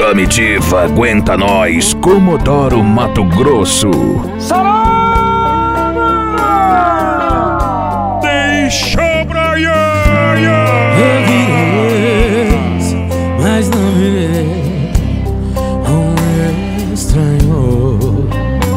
Tramitiva aguenta nós, Comodoro Mato Grosso. Deixa pra Eu virei, mas não virei um estranho.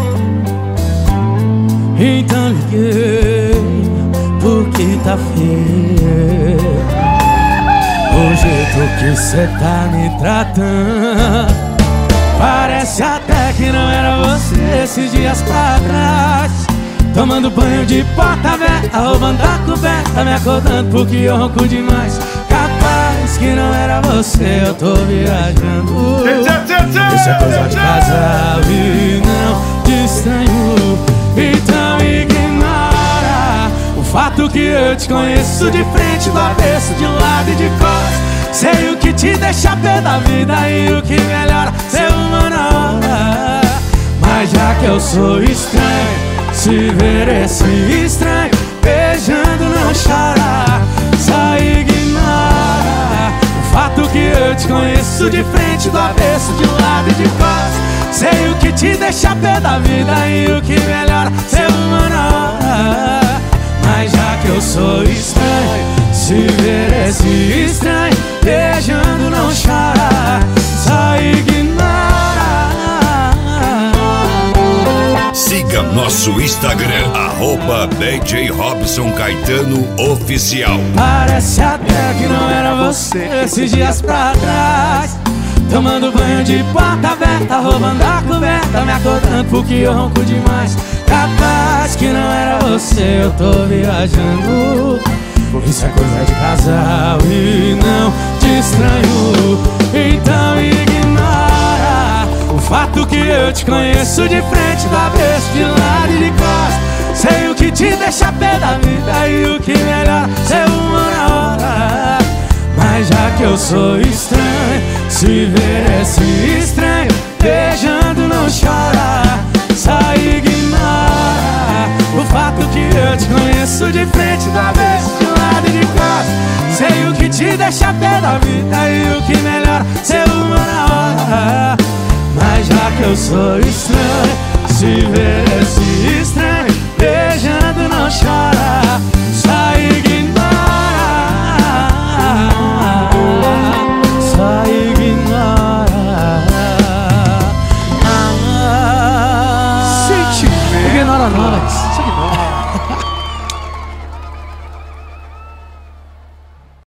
Então liguei porque tá feio o jeito que cê tá me tratando. Parece até que não era você esses dias pra trás. Tomando banho de porta aberta, roubando a coberta, me acordando porque eu ronco demais. Capaz que não era você, eu tô viajando. Isso é coisa de casal e não de estranho. Então ignora o fato que eu te conheço de frente, do avesso, de um lado e de costas. Sei o que te deixa pé da vida e o que melhora ser uma na hora. Mas já que eu sou estranho, se ver esse estranho beijando não chora. Só ignora o fato que eu te conheço de frente, do avesso, de um lado e de costas. Sei o que te deixa pé da vida e o que melhora ser uma na hora. Mas já que eu sou estranho, se ver esse estranho beijando não chora. Só ignora. Siga nosso Instagram, @DJ Robson Caetano Oficial. Parece até que não era você esses dias pra trás. Tomando banho de porta aberta, roubando a coberta, me acordando porque eu ronco demais. Capaz que não era você, eu tô viajando. Isso é coisa de casal e não de estranho. Então ignora o fato que eu te conheço de frente, do avesso, de lado e de costas. Sei o que te deixa pé da vida e o que melhor ser uma na hora. Mas já que eu sou estranho, se ver esse estranho beijando não chora. Só ignora o fato que eu te conheço de frente, do avesso, de lado e de costas. Sei o que te deixa pé da vida e o que melhor ser uma na hora. Mas já que eu sou estranho, se ver esse estranho beijando não chora.